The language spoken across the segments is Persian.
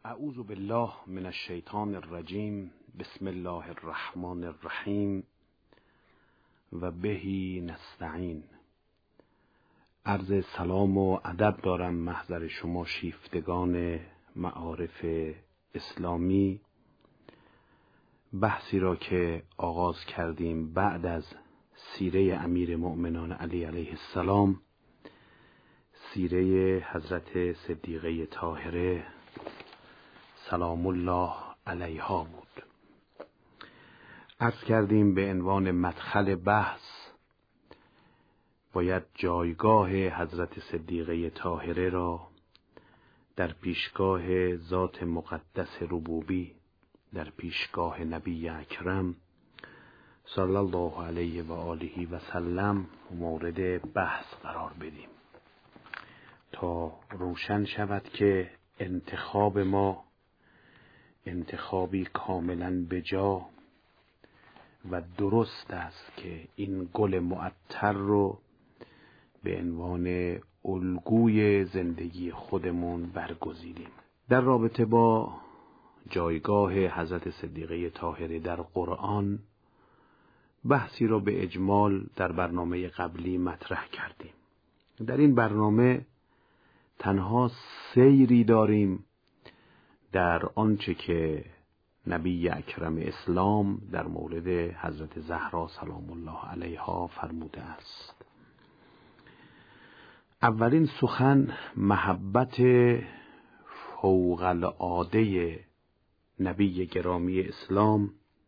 اعوذ بالله من الشیطان الرجیم. بسم الله الرحمن الرحیم و بهی نستعین. عرض سلام و ادب دارم محضر شما شیفتگان معارف اسلامی. بحثی را که آغاز کردیم بعد از سیره امیر مؤمنان علی علیه السلام، سیره حضرت صدیقه طاهره سلام الله علیها بود. عرض کردیم به عنوان مدخل بحث باید جایگاه حضرت صدیقه طاهره را در پیشگاه ذات مقدس ربوبی، در پیشگاه نبی اکرم صلی الله علیه و آله و سلم مورد بحث قرار بدیم تا روشن شود که انتخاب ما انتخابی کاملا بجا و درست است که این گل معطر رو به عنوان الگوی زندگی خودمون برگزیدیم. در رابطه با جایگاه حضرت صدیقه طاهره در قرآن بحثی را به اجمال در برنامه قبلی مطرح کردیم. در این برنامه تنها سیری داریم در آنچه که نبی اکرم اسلام در مورد حضرت زهرا سلام الله علیها فرموده است. اولین سخن محبت فوق العاده نبی گرامی اسلام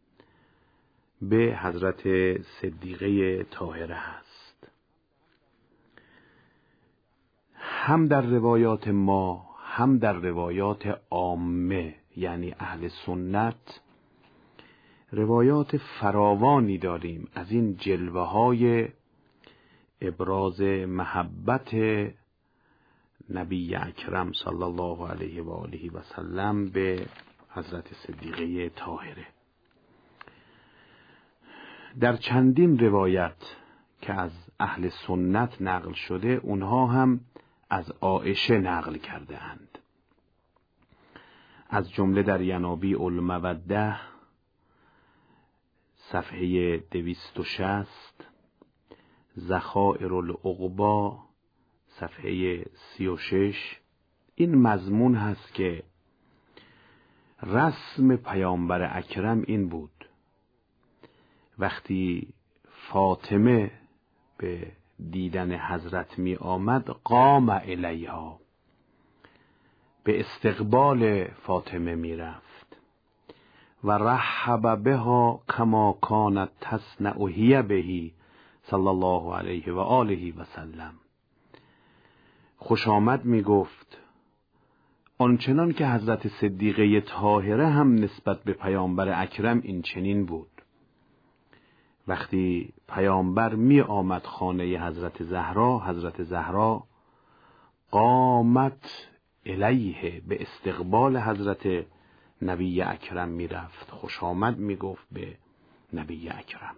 به حضرت صدیقه طاهره است. هم در روایات ما هم در روایات عامه یعنی اهل سنت روایات فراوانی داریم از این جلوه های ابراز محبت نبی اکرم صلی الله علیه و آله و سلم به حضرت صدیقه طاهره. در چندین روایت که از اهل سنت نقل شده اونها هم از عایشه نقل کرده اند. از جمله در ینابیع الموده صفحه 260، ذخائر العقبی صفحه 36 این مضمون هست که رسم پیامبر اکرم این بود وقتی فاطمه به دیدن حضرت می آمد قام الیها، به استقبال فاطمه می رفت و رحب بها کما کانت تصنع هی به صلی الله علیه و آله و سلم. خوش آمد می گفت آنچنان که حضرت صدیقه طاهره هم نسبت به پیامبر اکرم این چنین بود. وقتی پیامبر می آمد خانه حضرت زهرا قامت الیه، به استقبال حضرت نبی اکرم می رفت، خوش آمد می گفت به نبی اکرم.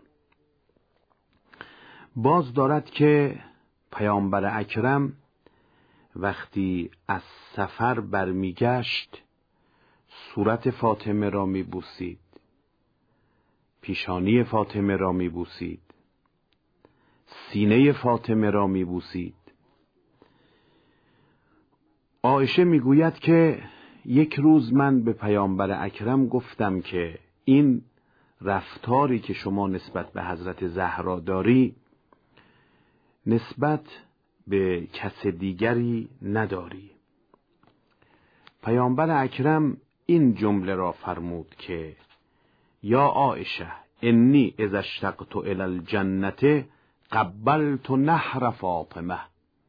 باز دارد که پیامبر اکرم وقتی از سفر برمی گشت صورت فاطمه را می بوسید، پیشانی فاطمه را می بوسید، سینه فاطمه را می بوسید. عایشه می گوید که یک روز من به پیامبر اکرم گفتم که این رفتاری که شما نسبت به حضرت زهرا داری نسبت به کس دیگری نداری. پیامبر اکرم این جمله را فرمود که یا عایشه انی اذا اشتقت الی الجنة قبلت نحر فاطمه.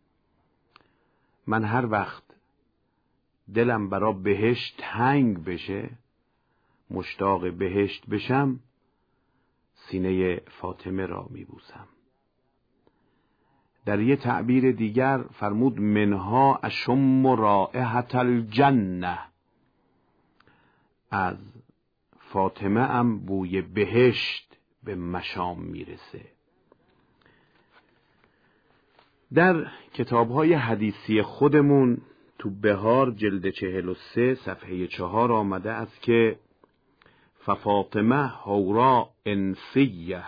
من هر وقت دلم برا بهشت تنگ بشه، مشتاق بهشت بشم، سینه فاطمه را میبوسم. در یه تعبیر دیگر فرمود منها اشم رائحة الجنه، از فاطمه هم بوی بهشت به مشام میرسه. در کتاب‌های حدیثی خودمون تو بهار جلد 43 صفحه 4 آمده است که ففاطمه حورا انسیه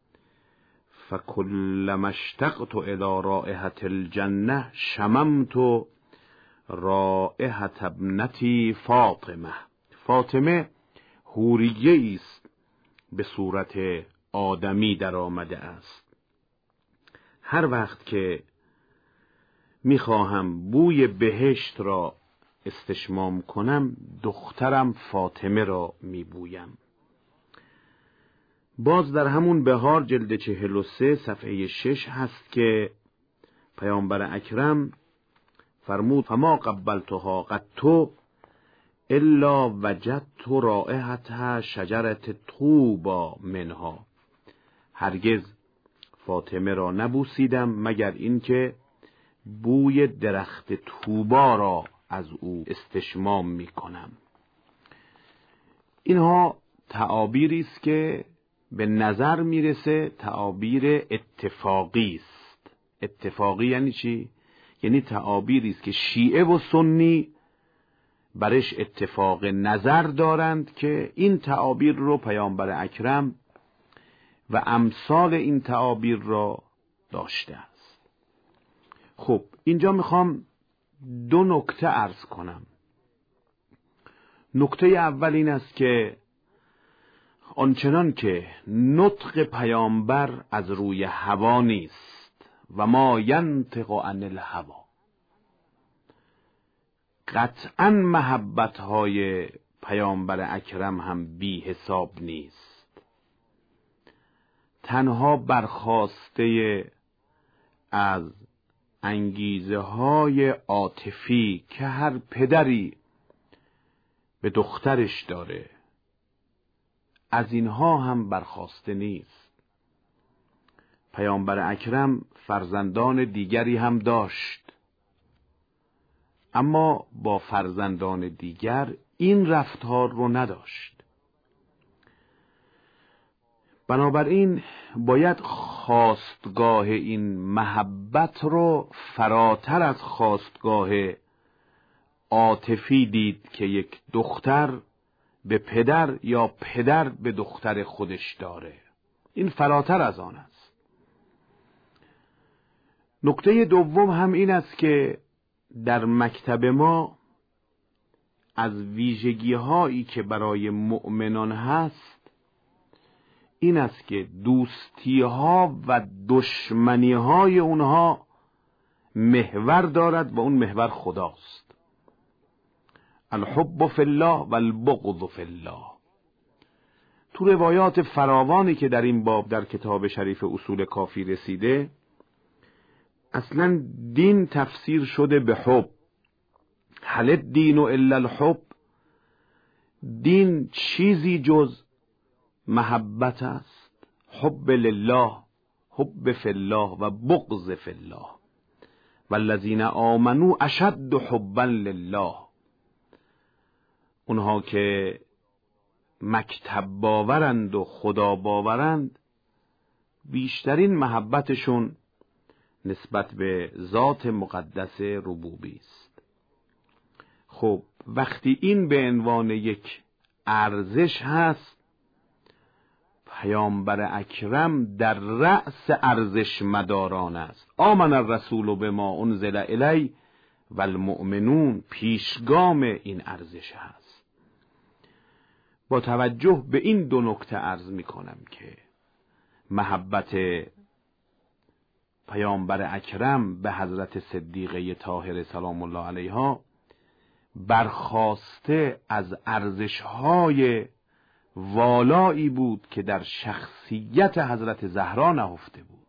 فکلما اشتقت الی رائحة الجنه شممت رائحة ابنتی فاطمه. فاطمه حوریه است به صورت آدمی در آمده است. هر وقت که میخواهم بوی بهشت را استشمام کنم دخترم فاطمه را میبویم. باز در همون بهار جلد 43 صفحه 6 هست که پیامبر اکرم فرمود فما قبلتها قط الا وجدت رائحة شجرة طوبی منها. هرگز فاطمه را نبوسیدم مگر اینکه بوی درخت طوبا را از او استشمام می کنم. اینها تعابیری است که به نظر میرسه تعابیر اتفاقی است. اتفاقی یعنی چی؟ یعنی تعابیری است که شیعه و سنی برش اتفاق نظر دارند که این تعابیر رو پیامبر اکرم و امثال این تعابیر را داشته است. خب اینجا میخوام 2 نکته عرض کنم. نکته اول این است که آنچنان که نطق پیامبر از روی هوا نیست و ما ینطق عن الهوا، قطعا محبت‌های پیامبر اکرم هم بی حساب نیست. تنها برخاسته از انگیزه های عاطفی که هر پدری به دخترش داره، از اینها هم برخاسته نیست. پیامبر اکرم فرزندان دیگری هم داشت، اما با فرزندان دیگر این رفتار رو نداشت. بنابراین باید خواستگاه این محبت رو فراتر از خواستگاه عاطفی دید که یک دختر به پدر یا پدر به دختر خودش داره. این فراتر از آن است. نکته دوم هم این است که در مکتب ما از ویژگی هایی که برای مؤمنان هست این است که دوستی ها و دشمنی های اونها محور دارد و اون محور خداست. الحب فی الله و البغض فی الله. تو روایات فراوانی که در این باب در کتاب شریف اصول کافی رسیده، اصلا دین تفسیر شده به حب. هل الدین الا الحب؟ دین چیزی جز محبت است. حب لله، حب فی الله و بغض فی الله. والذین آمنوا اشد حبا لله. اونها که مکتب باورند و خدا باورند بیشترین محبتشون نسبت به ذات مقدس ربوبی است. خب وقتی این به عنوان یک ارزش هست، پیامبر اکرم در رأس ارزش مداران است. آمن الرسول بما انزل الی و المؤمنون پیشگام این ارزش هست. با توجه به این 2 نکته عرض می کنم که محبت پیامبر اکرم به حضرت صدیقه طاهره سلام الله علیها برخاسته از ارزش‌های والایی بود که در شخصیت حضرت زهرا نهفته بود.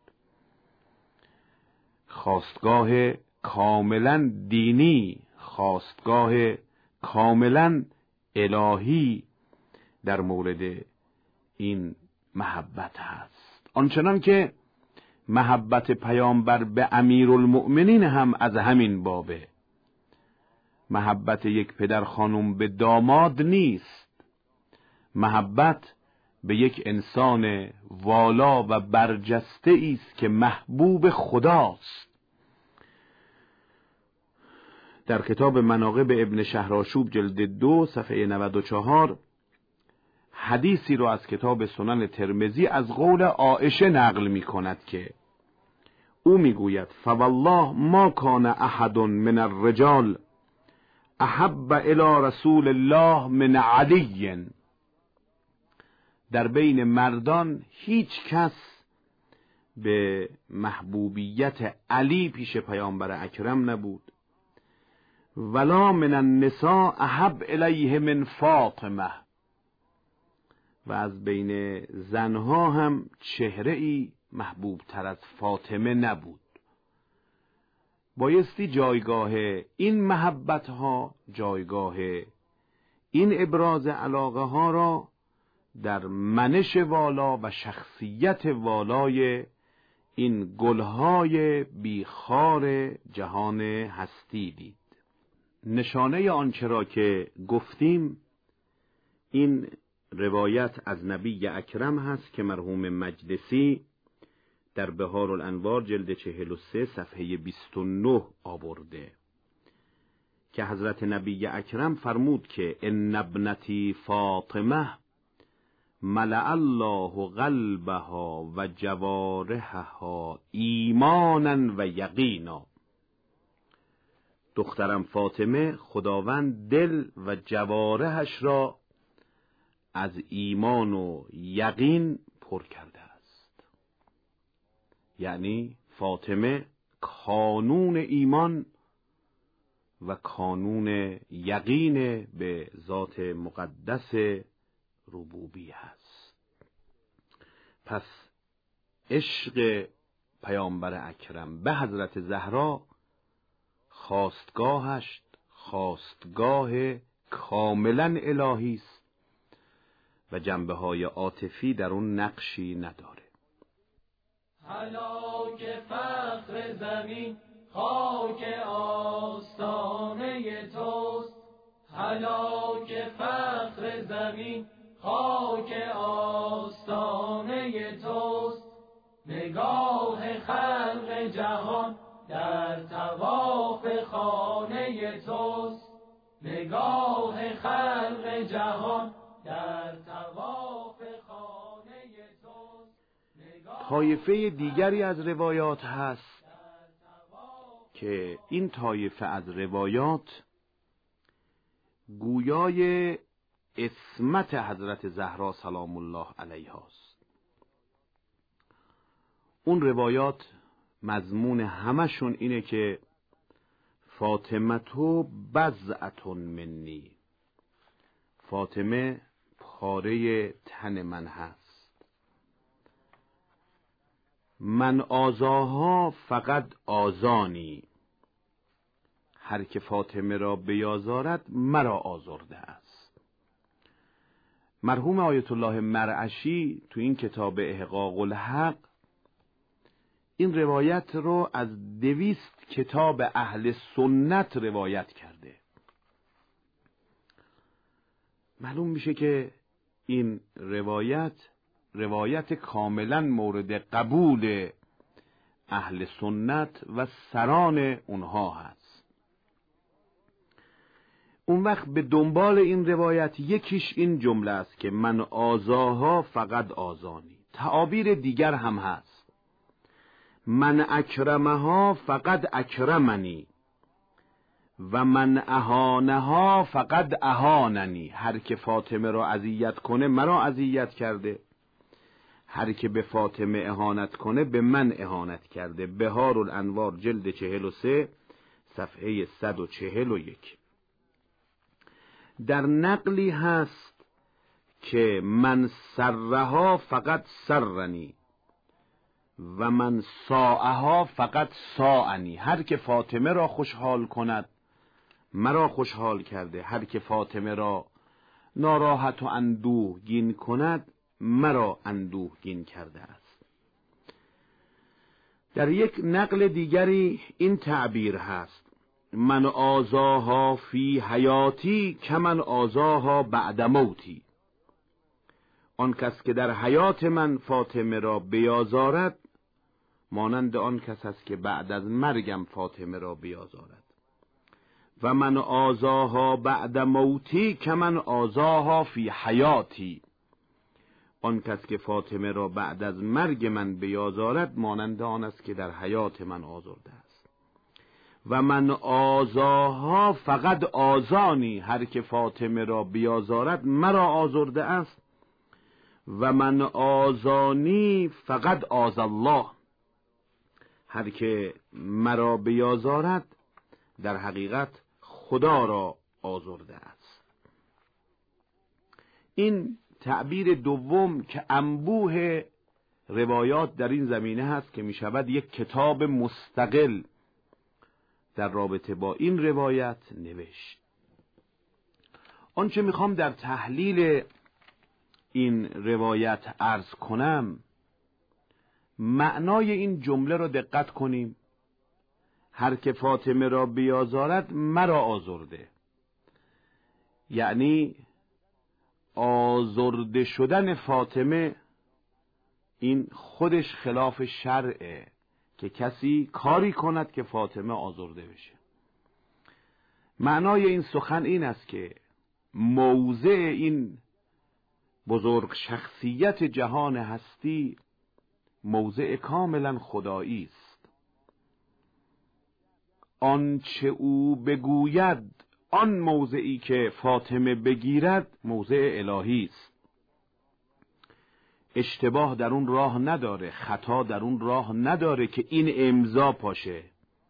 خواستگاه کاملا دینی، خواستگاه کاملا الهی در مورد این محبت هست. آنچنان که محبت پیامبر به امیرالمؤمنین هم از همین بابه. محبت یک پدر خانم به داماد نیست. محبت به یک انسان والا و برجسته است که محبوب خداست. در کتاب مناقب ابن شهرآشوب جلد 2 صفحه 94 حدیثی رو از کتاب سنن ترمذی از قول عایشه نقل می کند که او میگوید فوالله ما کان احد من الرجال احب الی رسول الله من علی. در بین مردان هیچ کس به محبوبیت علی پیش پیامبر اکرم نبود. ولا من النساء احب الیه من فاطمه. و از بین زنها هم چهره ای محبوب تر از فاطمه نبود. بایستی جایگاه این محبت ها، جایگاه این ابراز علاقه ها را در منش والا و شخصیت والای این گلهای بیخار جهان هستی دید. نشانه آنچه را که گفتیم این روایت از نبی اکرم هست که مرحوم مجلسی در بهار الانوار جلد 43 صفحه 29 آورده که حضرت نبی اکرم فرمود که ان ابنتی فاطمه ملأ الله قلبها و جوارحها ایمانا و یقینا. دخترم فاطمه خداوند دل و جوارحش را از ایمان و یقین پر کرده است. یعنی فاطمه کانون ایمان و کانون یقین به ذات مقدس ربوبی است. پس عشق پیامبر اکرم به حضرت زهرا خواستگاهش خواستگاه کاملا الهی است و جنبه‌های عاطفی در اون نقشی نداره. هلاک فخر زمین خاک آستانه توست. هلاک فخر زمین خاک آستانه توست. نگاه خلق جهان در طواف خانه توست. نگاه خلق جهان در طواف خانه توست. طایفه دیگری از روایات هست که این طایفه از روایات گویای عصمت حضرت زهرا سلام الله علیها است. اون روایات مضمون همشون اینه که فاطمه تو بضعة منی، فاطمه پاره تن من هست. من آزاها فقط آزانی، هر که فاطمه را بیازارد مرا آزرده است. مرحوم آیت الله مرعشی تو این کتاب احقاق الحق این روایت رو از 200 کتاب اهل سنت روایت کرده. معلوم میشه که این روایت کاملا مورد قبول اهل سنت و سران اونها هست. اون وقت به دنبال این روایت یکیش این جمله است که من آزاها فقط آزانی. تعابیر دیگر هم هست. من اکرمها فقط اکرمنی و من اهانها فقط اهاننی. هر که فاطمه را اذیت کنه مرا اذیت کرده، هر که به فاطمه اهانت کنه به من اهانت کرده. بهار الانوار جلد 43 صفحه 141. در نقلی هست که من سرها فقط سرنی و من ساعها فقط ساعنی. هر که فاطمه را خوشحال کند مرا خوشحال کرده، هر که فاطمه را ناراحت و اندوهگین کند مرا اندوهگین کرده است. در یک نقل دیگری این تعبیر هست من آزاها فی حیاتی کمن آزاها بعد موتی. آن کس که در حیات من فاطمه را بیازارد مانند آن کس است که بعد از مرگم فاطمه را بیازارد. و من آزاها بعد موتی که من آزاها فی حیاتی. آن کس که فاطمه را بعد از مرگ من بیازارد مانند آن است که در حیات من آزرده است. و من آزاها فقط آزانی، هر که فاطمه را بیازارد مرا آزرده است. و من آزانی فقط آز الله، هر که مرا بیازارد در حقیقت خدا را آزرده است. این تعبیر دوم که انبوه روایات در این زمینه هست که می شود یک کتاب مستقل در رابطه با این روایت نوشت. آنچه میخوام در تحلیل این روایت عرض کنم، معنای این جمله را دقت کنیم. هر که فاطمه را بیازارد مرا آزرده، یعنی آزرده شدن فاطمه این خودش خلاف شرعه که کسی کاری کند که فاطمه آزرده بشه. معنای این سخن این است که موضع این بزرگ شخصیت جهان هستی موضع کاملا خدایی است. آنچه او بگوید، آن موضعی که فاطمه بگیرد موضع الهی است. اشتباه در اون راه نداره، خطا در اون راه نداره که این امضا پاشه.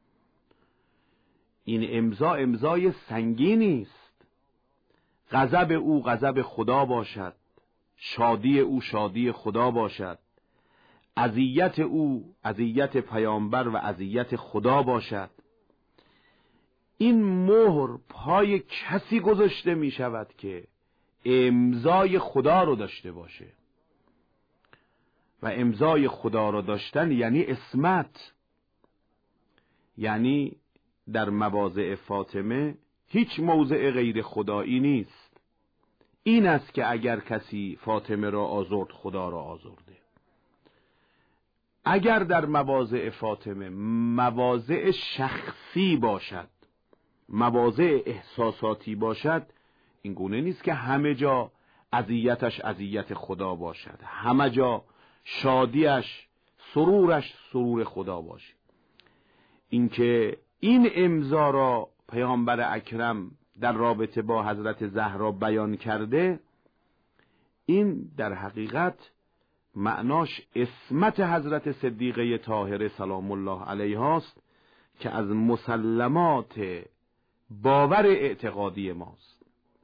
این امضا امضای سنگینی است. غضب او غضب خدا باشد، شادی او شادی خدا باشد، اذیت او اذیت پیامبر و اذیت خدا باشد. این مهر پای کسی گذاشته می شود که امضای خدا رو داشته باشه، و امضای خدا رو داشتن یعنی عصمت. یعنی در مواضع فاطمه هیچ موضع غیر خدایی نیست. این است که اگر کسی فاطمه را آزرد خدا را آزرده. اگر در مواضع فاطمه مواضع شخصی باشد، مواضع احساساتی باشد، این گونه نیست که همه جا اذیتش اذیت خدا باشد، همه جا شادیش سرورش سرور خدا باشد. اینکه این امضا را پیامبر اکرم در رابطه با حضرت زهرا بیان کرده، این در حقیقت معناش عصمت حضرت صدیقه طاهره سلام الله علیها است که از مسلمات باور اعتقادی ماست.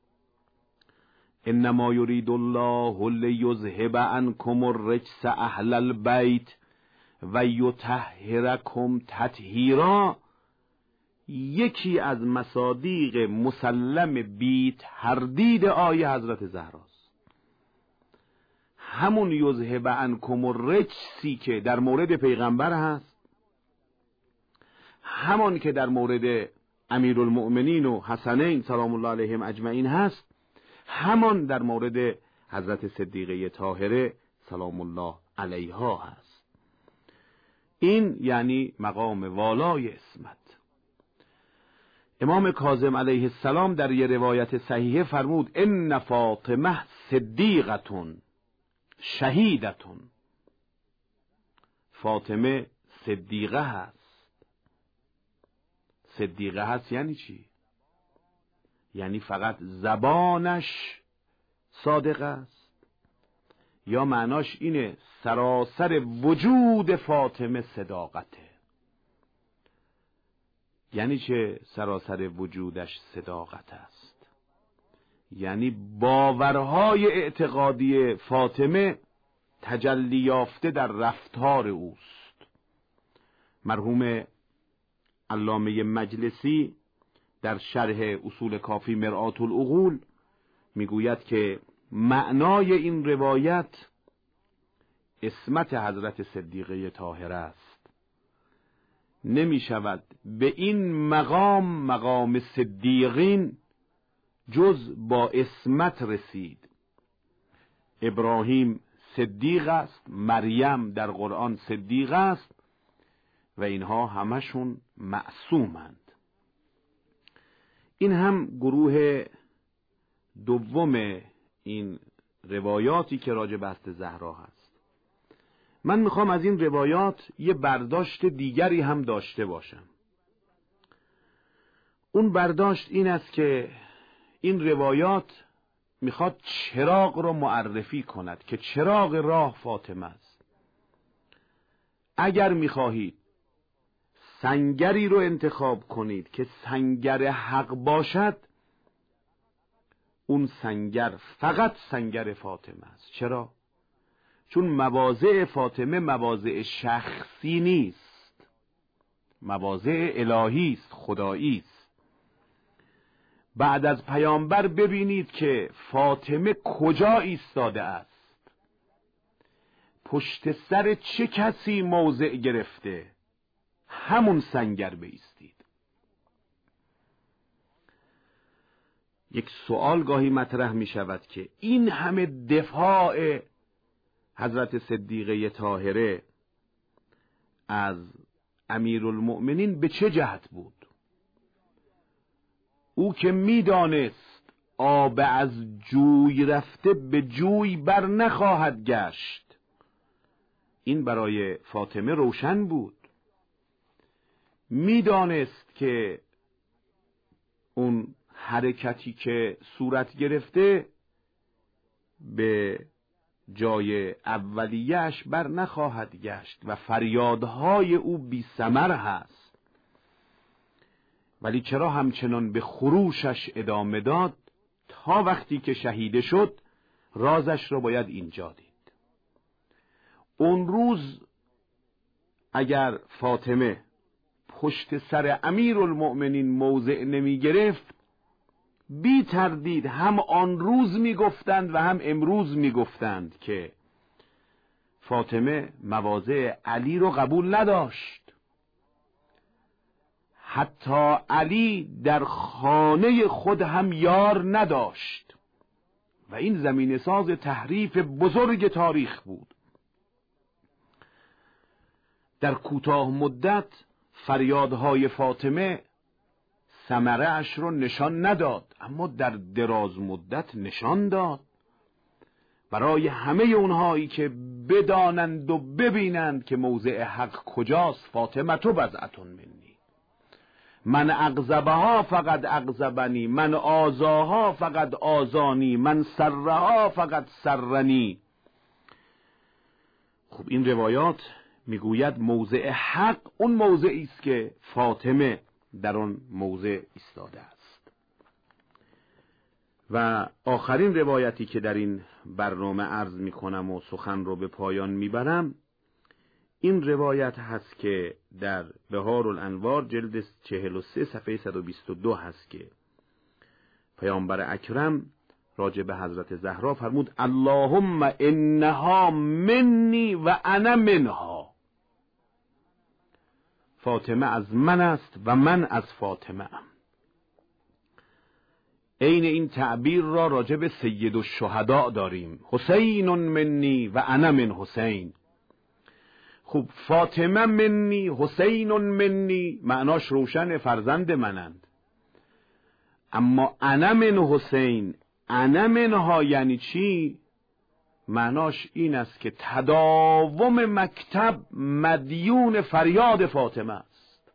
انما یرید الله لیذهب عنکم الرجس اهل البیت و یطهرکم تطهیرا، یکی از مصادیق مسلم بی تردید آیه حضرت زهراست. همون یذهب عنکم الرجسی که در مورد پیغمبر هست، همون که در مورد امیرالمؤمنین و حسنین سلام الله علیهم اجمعین هست، همان در مورد حضرت صدیقه طاهره سلام الله علیها هست. این یعنی مقام والای عصمت. امام کاظم علیه السلام در یه روایت صحیحه فرمود ان فاطمه صدیقتون شهیدتون. فاطمه صدیقه هست. صدیقه هست یعنی چی؟ یعنی فقط زبانش صادق است، یا معناش اینه سراسر وجود فاطمه صداقته. یعنی چه سراسر وجودش صداقت است؟ یعنی باورهای اعتقادی فاطمه تجلی یافته در رفتار اوست. مرحوم علامه مجلسی در شرح اصول کافی مرآت العقول میگوید که معنای این روایت عصمت حضرت صدیقه طاهره است. نمی شود به این مقام صدیقین جز با عصمت رسید. ابراهیم صدیق است، مریم در قرآن صدیق است و اینها همشون معصومند. این هم گروه دوم این روایاتی که راجع به حضرت زهرا هست. من میخوام از این روایات یه برداشت دیگری هم داشته باشم. اون برداشت این است که این روایات میخواد چراغ رو معرفی کند که چراغ راه فاطمه است. اگر میخواهید سنگری رو انتخاب کنید که سنگر حق باشد، اون سنگر فقط سنگر فاطمه است. چرا؟ چون مواضع فاطمه مواضع شخصی نیست، مواضع الهی است، خدایی است. بعد از پیامبر ببینید که فاطمه کجا ایستاده است، پشت سر چه کسی موضع گرفته، همون سنگر بایستید. یک سوال گاهی مطرح می شود که این همه دفاع حضرت صدیقه طاهره از امیرالمؤمنین به چه جهت بود؟ او که میدانست آب از جوی رفته به جوی بر نخواهد گشت، این برای فاطمه روشن بود. میدانست که اون حرکتی که صورت گرفته به جای اولیه‌اش بر نخواهد گشت و فریادهای او بی ثمر هست. ولی چرا همچنان به خروشش ادامه داد؟ تا وقتی که شهید شد رازش رو باید اینجا دید. اون روز اگر فاطمه پشت سر امیرالمؤمنین موضع نمی گرفت، بی تردید هم آن روز می گفتند و هم امروز می گفتند که فاطمه مواضع علی رو قبول نداشت. حتی علی در خانه خود هم یار نداشت و این زمینه ساز تحریف بزرگ تاریخ بود. در کوتاه مدت فریادهای فاطمه ثمره اش رو نشان نداد، اما در دراز مدت نشان داد. برای همه اونهایی که بدانند و ببینند که موضع حق کجاست، فاطمه تو بضعتون منی، من اغضبها فقط اغضبنی، من آزاها فقط آزانی، من سرها فقط سرنی. خب این روایات میگوید موضع حق اون موضعی است که فاطمه در آن موضع ایستاده است. و آخرین روایتی که در این برنامه عرض میکنم و سخن رو به پایان میبرم، این روایت هست که در بهارالانوار جلد 43 صفحه 122 هست که پیامبر اکرم راجع به حضرت زهرا فرمود اللهم انها منی و انا منها. فاطمه از من است و من از فاطمه ام. عین این تعبیر را راجع به سید الشهداء داریم، حسین منی و انا من حسین. خب فاطمه منی، حسین منی، معناش روشن، فرزند منند. اما انا من حسین، انا منها یعنی چی؟ معناش این است که تداوم مکتب مدیون فریاد فاطمه است،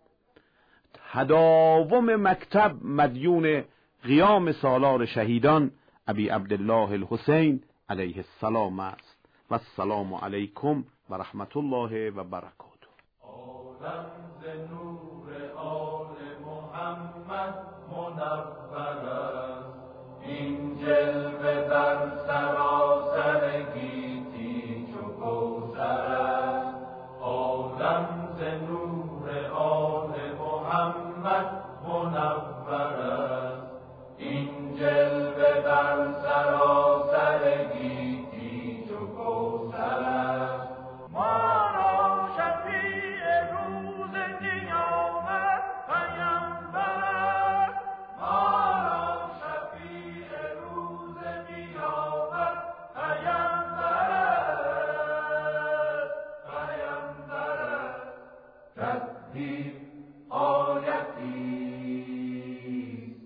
تداوم مکتب مدیون قیام سالار شهیدان ابی عبدالله الحسین علیه السلام است. و السلام علیکم و رحمت الله و برکاته. عالم ز نور آل محمد منور است، این جلوه بر سراسر گیتی چو کوثر است. عالم ز نور آل محمد منور است، این جلوه بر سراسر گیتی چو کوثر است. ما را شفیع روز قیامت پیمبر است، ما را شفیع روز قیامت پیمبر است، پیمبر است. تدبیر آیتی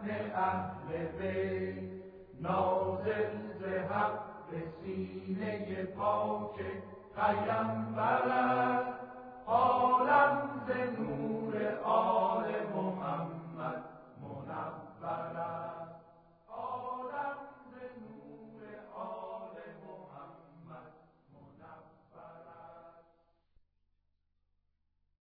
اهل بیت نازل ز حق به سینه پاک پیامبر است عالم ز